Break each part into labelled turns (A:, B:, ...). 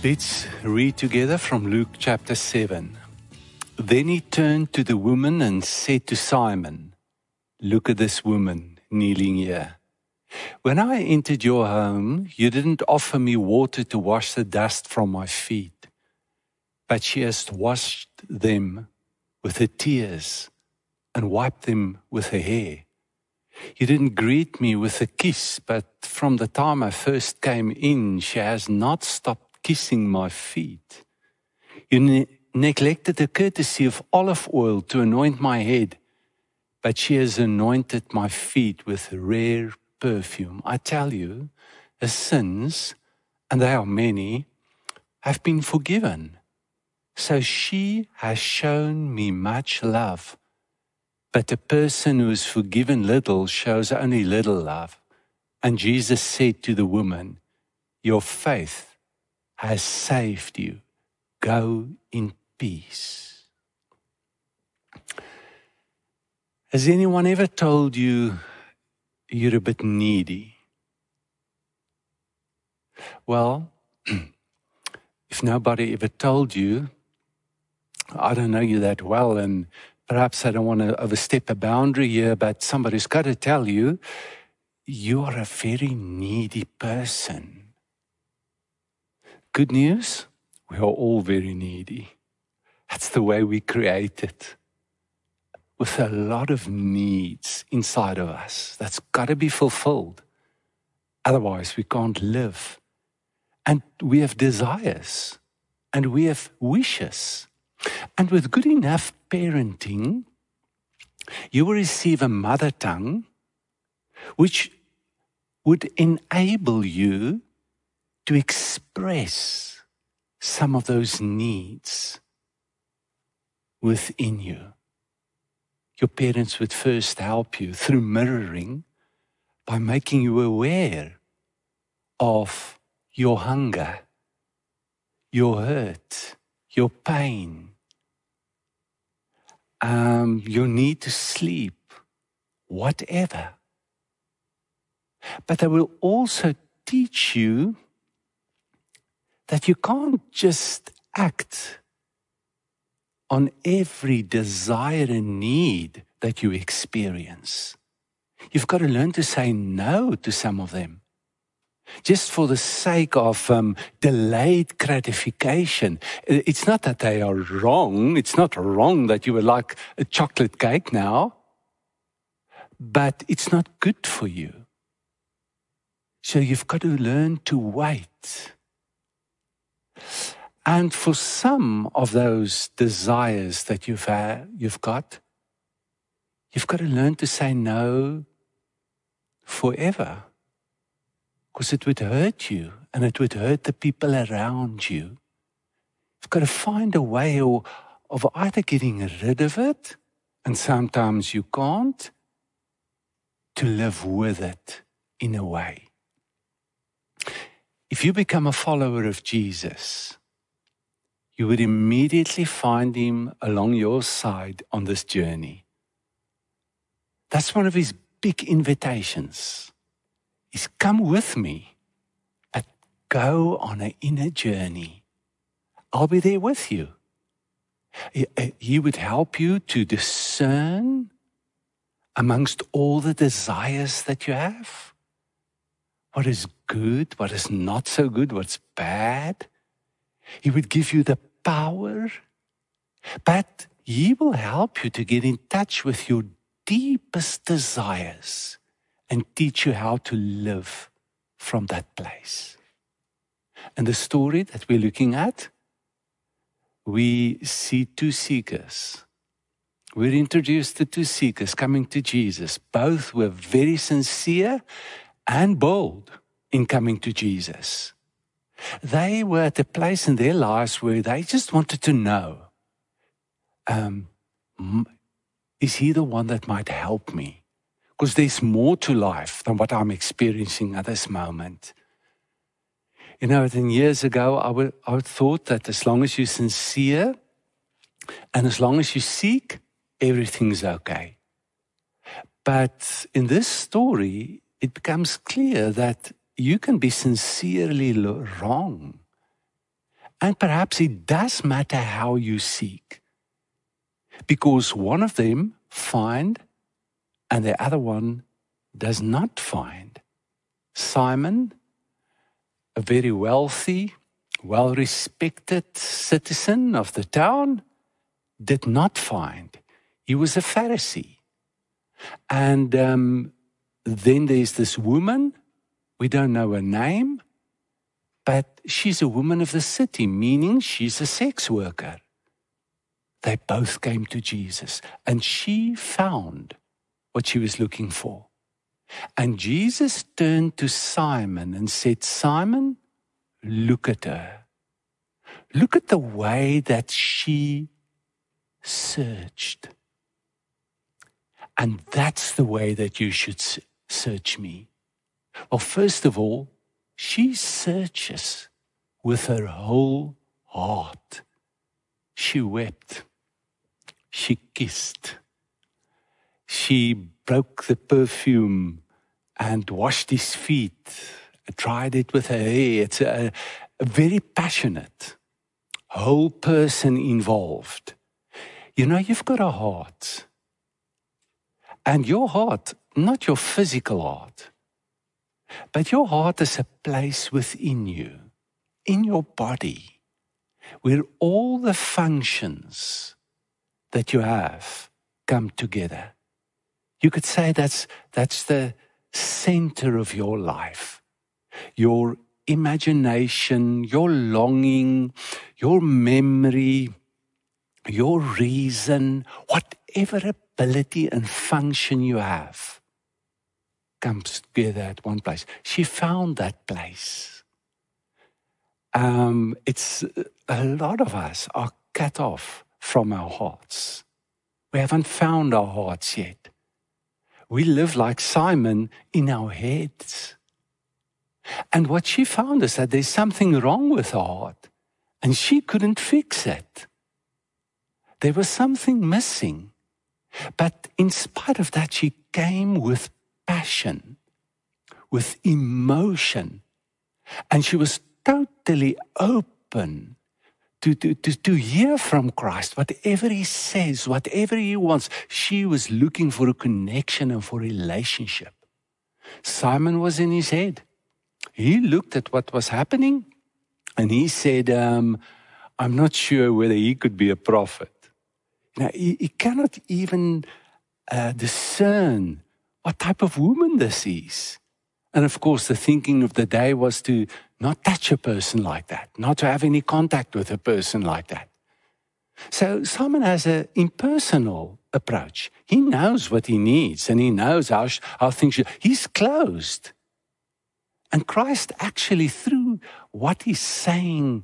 A: Let's read together from Luke chapter 7. Then he turned to the woman and said to Simon, "Look at this woman kneeling here. When I entered your home, you didn't offer me water to wash the dust from my feet, but she has washed them with her tears and wiped them with her hair. You didn't greet me with a kiss, but from the time I first came in, she has not stopped kissing my feet. You neglected the courtesy of olive oil to anoint my head, but she has anointed my feet with rare perfume. I tell you, her sins, and they are many, have been forgiven. So she has shown me much love. But a person who is forgiven little shows only little love." And Jesus said to the woman, "Your faith has saved you. Go in peace." Has anyone ever told you you're a bit needy? Well, if nobody ever told you, I don't know you that well, and perhaps I don't want to overstep a boundary here, but somebody's got to tell you, you are a very needy person. Good news, we are all very needy. That's the way we created, with a lot of needs inside of us. That's got to be fulfilled. Otherwise, we can't live. And we have desires, and we have wishes. And with good enough parenting, you will receive a mother tongue which would enable you to express some of those needs within you. Your parents would first help you through mirroring by making you aware of your hunger, your hurt, your pain, your need to sleep, whatever. But they will also teach you that you can't just act on every desire and need that you experience. You've got to learn to say no to some of them, just for the sake of delayed gratification. It's not that they are wrong. It's not wrong that you would like a chocolate cake now, but it's not good for you. So you've got to learn to wait. And for some of those desires that you've got to learn to say no forever, because it would hurt you and it would hurt the people around you. You've got to find a way of either getting rid of it, and sometimes you can't, to live with it in a way. If you become a follower of Jesus, you would immediately find him along your side on this journey. That's one of his big invitations. Is come with me, but go on an inner journey. I'll be there with you. He would help you to discern amongst all the desires that you have. What is good, what is not so good, what's bad. He would give you the power, but he will help you to get in touch with your deepest desires and teach you how to live from that place. And the story that we're looking at, we see two seekers. We're introduced to two seekers coming to Jesus. Both were very sincere and bold in coming to Jesus. They were at a place in their lives where they just wanted to know, is he the one that might help me? Because there's more to life than what I'm experiencing at this moment. You know, 10 years ago, I would thought that as long as you're sincere and as long as you seek, everything's okay. But in this story, it becomes clear that you can be sincerely wrong. And perhaps it does matter how you seek. Because one of them find and the other one does not find. Simon, a very wealthy, well-respected citizen of the town, did not find. He was a Pharisee. And then there's this woman, we don't know her name, but she's a woman of the city, meaning she's a sex worker. They both came to Jesus, and she found what she was looking for. And Jesus turned to Simon and said, Simon, look at her. Look at the way that she searched. And that's the way that you should search me. Well, first of all, she searches with her whole heart. She wept. She kissed. She broke the perfume and washed his feet, dried it with her hair. It's a very passionate, whole person involved. You know, you've got a heart. And your heart, not your physical heart, but your heart is a place within you, in your body, where all the functions that you have come together. You could say that's the center of your life. Your imagination, your longing, your memory, your reason, whatever ability and function you have, comes together at one place. She found that place. It's a lot of us are cut off from our hearts. We haven't found our hearts yet. We live like Simon in our heads. And what she found is that there's something wrong with her heart, and she couldn't fix it. There was something missing. But in spite of that, she came with passion, with emotion, and she was totally open to hear from Christ. Whatever he says, whatever he wants, she was looking for a connection and for a relationship. Simon was in his head. He looked at what was happening and he said, I'm not sure whether he could be a prophet. Now, he cannot even discern what type of woman this is. And of course, the thinking of the day was to not touch a person like that, not to have any contact with a person like that. So Simon has an impersonal approach. He knows what he needs and he knows how things should. He's closed. And Christ actually, through what he's saying,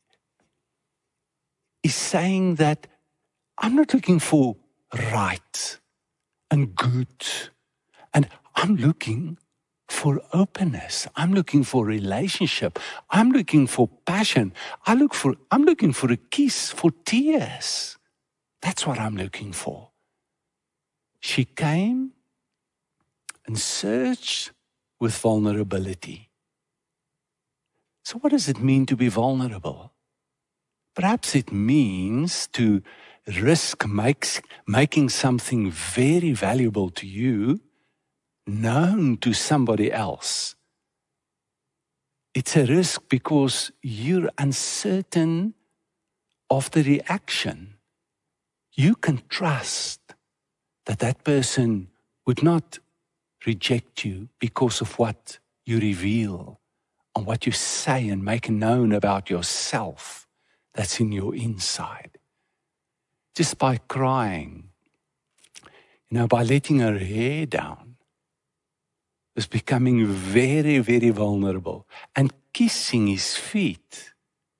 A: is saying that I'm not looking for right and good, and I'm looking for openness. I'm looking for relationship. I'm looking for passion. I'm looking for a kiss, for tears. That's what I'm looking for. She came and searched with vulnerability. So what does it mean to be vulnerable? Perhaps it means to risk making something very valuable to you known to somebody else. It's a risk because you're uncertain of the reaction. You can trust that that person would not reject you because of what you reveal and what you say and make known about yourself that's in your inside. Just by crying, by letting her hair down, was becoming very, very vulnerable, and kissing his feet.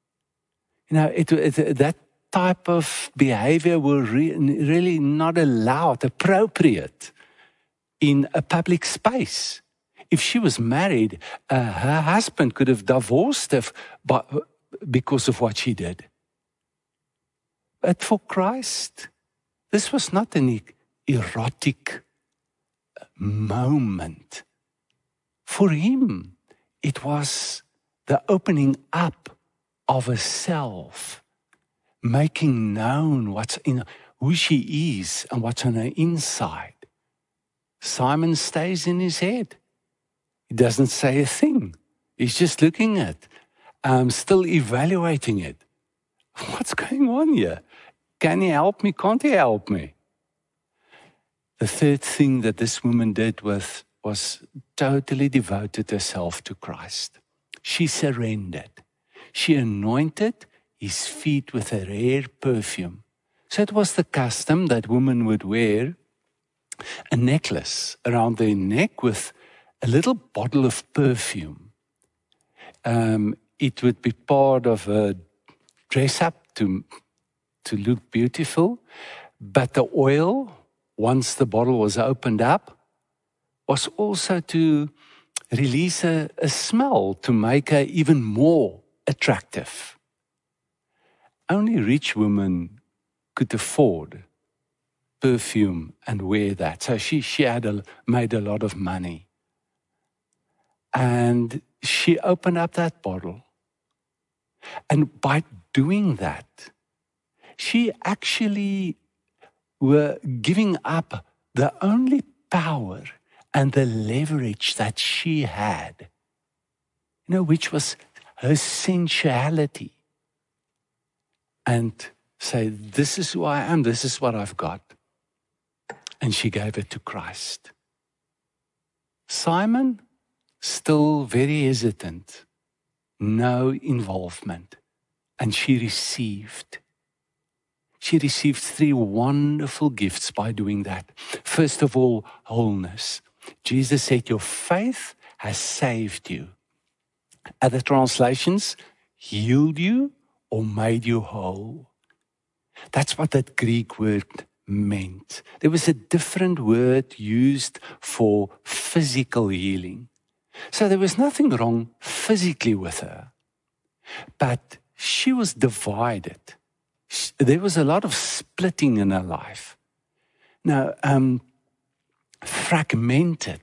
A: That type of behavior were really not allowed, appropriate in a public space. If she was married, her husband could have divorced her because of what she did. But for Christ, this was not an erotic moment. For him, it was the opening up of herself, making known who she is and what's on her inside. Simon stays in his head. He doesn't say a thing. He's just looking at, still evaluating it. What's going on here? Can he help me? Can't he help me? The third thing that this woman did was totally devoted herself to Christ. She surrendered. She anointed his feet with her rare perfume. So it was the custom that women would wear a necklace around their neck with a little bottle of perfume. It would be part of a dress up to look beautiful, but the oil, once the bottle was opened up, was also to release a smell to make her even more attractive. Only rich women could afford perfume and wear that. So she had made a lot of money. And she opened up that bottle. And by doing that, she actually were giving up the only power and the leverage that she had, which was her sensuality. And say, this is who I am, this is what I've got. And she gave it to Christ. Simon, still very hesitant, no involvement. And she received 3 wonderful gifts by doing that. First of all, wholeness. Jesus said, your faith has saved you. Other translations, healed you or made you whole. That's what that Greek word meant. There was a different word used for physical healing. So there was nothing wrong physically with her. But she was divided. There was a lot of splitting in her life. Now, fragmented,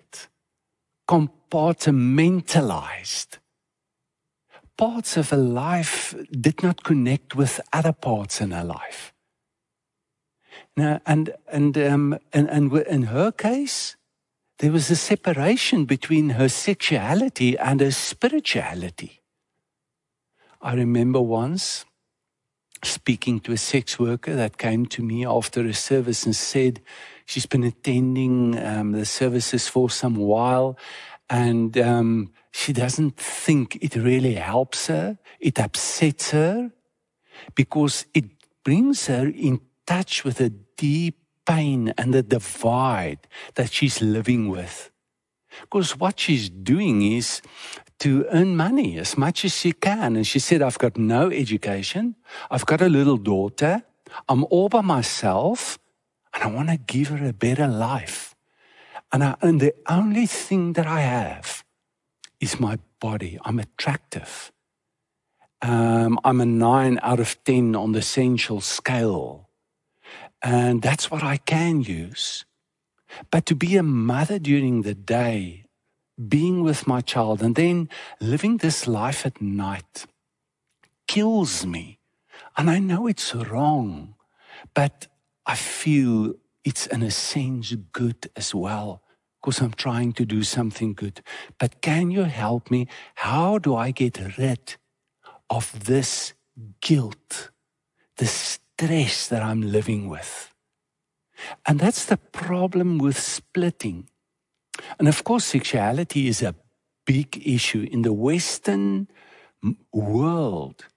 A: compartmentalized. Parts of her life did not connect with other parts in her life. Now, and in her case, there was a separation between her sexuality and her spirituality. I remember once speaking to a sex worker that came to me after a service and said she's been attending the services for some while, and she doesn't think it really helps her. It upsets her because it brings her in touch with a deep pain and the divide that she's living with. Because what she's doing is to earn money as much as she can. And she said, I've got no education. I've got a little daughter. I'm all by myself. And I want to give her a better life. And the only thing that I have is my body. I'm attractive. I'm a 9 out of 10 on the essential scale. And that's what I can use. But to be a mother during the day, being with my child, and then living this life at night kills me. And I know it's wrong, but I feel it's in a sense good as well, because I'm trying to do something good. But can you help me? How do I get rid of this guilt, the stress that I'm living with? And that's the problem with splitting. And of course, sexuality is a big issue in the Western world.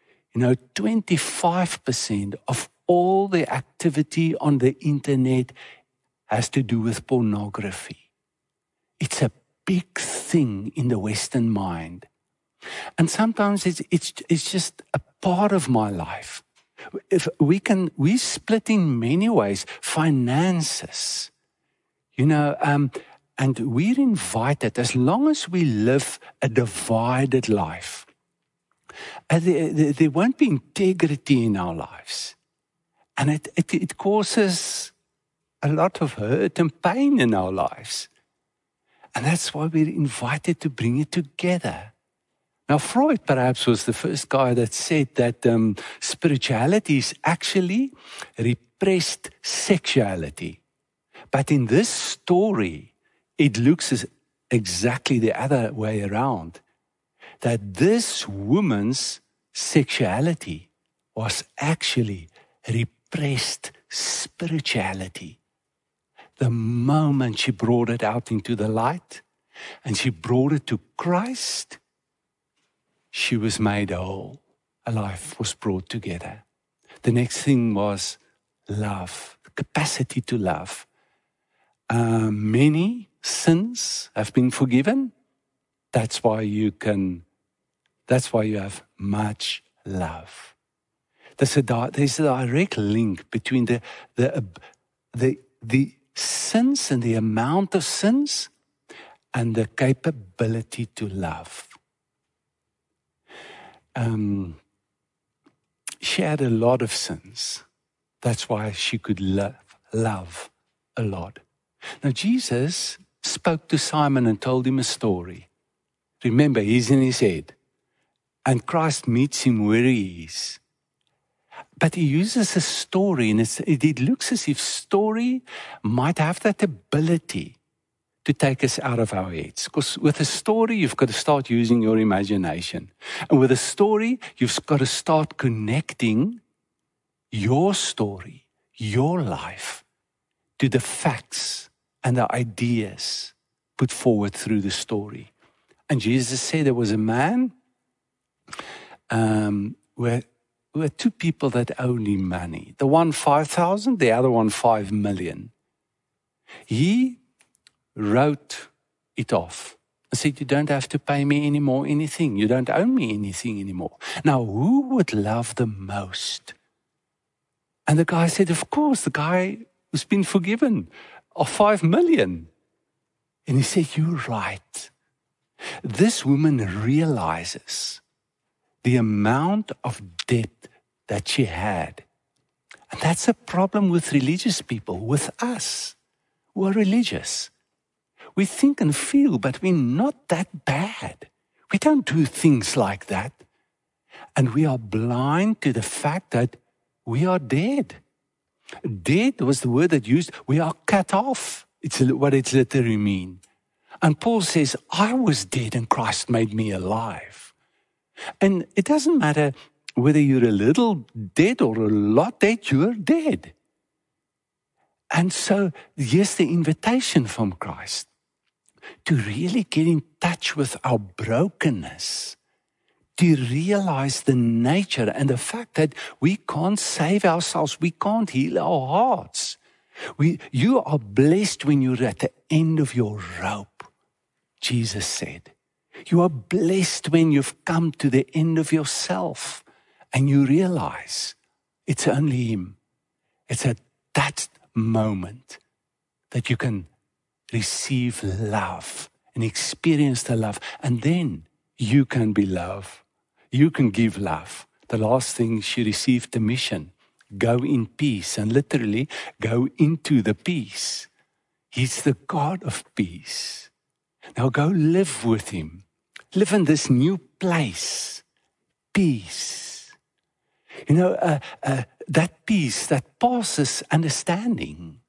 A: 25% of all the activity on the internet has to do with pornography. It's a big thing in the Western mind. And sometimes it's just a part of my life. If we split in many ways, finances, and we're invited, as long as we live a divided life, there won't be integrity in our lives. And it causes a lot of hurt and pain in our lives. And that's why we're invited to bring it together. Now, Freud perhaps was the first guy that said that spirituality is actually repressed sexuality. But in this story, it looks as exactly the other way around. That this woman's sexuality was actually repressed spirituality. The moment she brought it out into the light and she brought it to Christ, she was made whole. A life was brought together. The next thing was love, the capacity to love. Many sins have been forgiven. That's why you have much love. There's a direct link between the sins and the amount of sins and the capability to love. She had a lot of sins. That's why she could love a lot. Now, Jesus spoke to Simon and told him a story. Remember, he's in his head. And Christ meets him where he is. But he uses a story, and it looks as if story might have that ability to take us out of our heads. Because with a story, you've got to start using your imagination. And with a story, you've got to start connecting your story, your life, to the facts and the ideas put forward through the story. And Jesus said there was a man where two people that owed him money. The one 5,000, the other one 5 million. He wrote it off and said, you don't have to pay me anymore anything. You don't owe me anything anymore. Now, who would love the most? And the guy said, of course, the guy who's been forgiven of 5 million. And he said, you're right. This woman realizes the amount of debt that she had. And that's a problem with religious people, with us who are religious. We think and feel, but we're not that bad. We don't do things like that. And we are blind to the fact that we are dead. Dead was the word that used, we are cut off. It's what it literally means. And Paul says, I was dead and Christ made me alive. And it doesn't matter whether you're a little dead or a lot dead, you're dead. And so here's the invitation from Christ to really get in touch with our brokenness, to realize the nature and the fact that we can't save ourselves, we can't heal our hearts. You are blessed when you're at the end of your rope, Jesus said. You are blessed when you've come to the end of yourself and you realize it's only Him. It's at that moment that you can receive love and experience the love. And then you can be love. You can give love. The last thing, she received the mission. Go in peace, and literally go into the peace. He's the God of peace. Now go live with Him. Live in this new place. Peace. You know, that peace that passes understanding.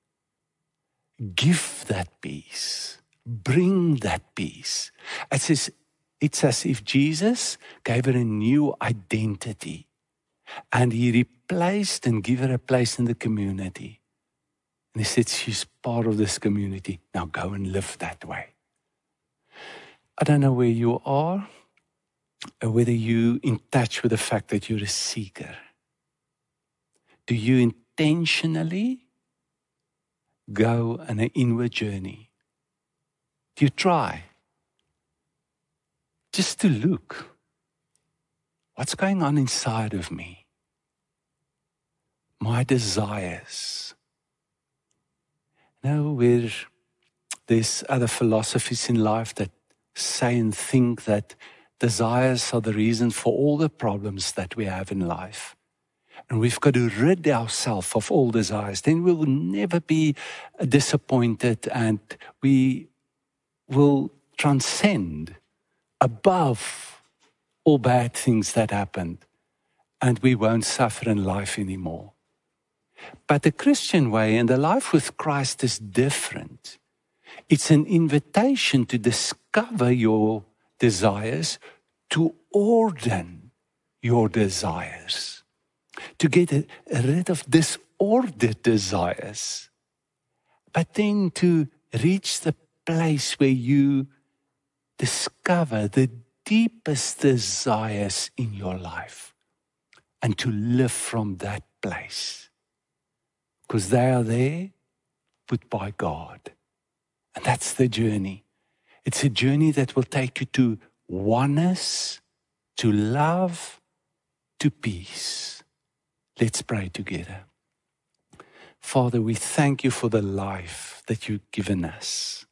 A: Give that peace. Bring that peace. It's as if Jesus gave her a new identity. And He replaced and gave her a place in the community. And He said, she's part of this community. Now go and live that way. I don't know where you are, or whether you're in touch with the fact that you're a seeker. Do you intentionally go on an inward journey? Do you try just to look? What's going on inside of me? My desires. Where there's other philosophies in life that say and think that desires are the reason for all the problems that we have in life. And we've got to rid ourselves of all desires. Then we will never be disappointed and we will transcend above all bad things that happened, and we won't suffer in life anymore. But the Christian way and the life with Christ is different. It's an invitation to discover your desires, to order your desires, to get rid of disordered desires, but then to reach the place where you discover the deepest desires in your life and to live from that place. Because they are there, put by God. And that's the journey. It's a journey that will take you to oneness, to love, to peace. Let's pray together. Father, we thank you for the life that you've given us.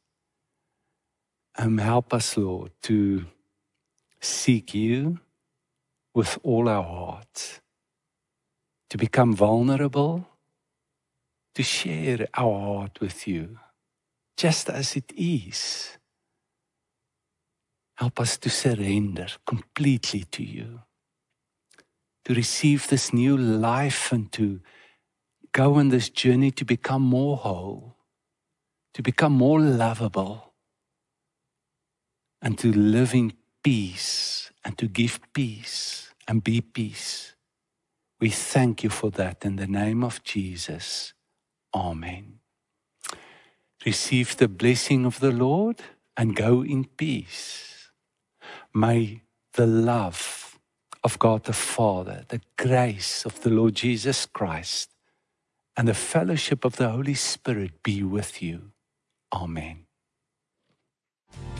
A: Help us, Lord, to seek you with all our hearts, to become vulnerable, to share our heart with you, just as it is. Help us to surrender completely to you, to receive this new life and to go on this journey to become more whole, to become more lovable, and to live in peace and to give peace and be peace. We thank you for that in the name of Jesus. Amen. Receive the blessing of the Lord and go in peace. May the love of God the Father, the grace of the Lord Jesus Christ, and the fellowship of the Holy Spirit be with you. Amen.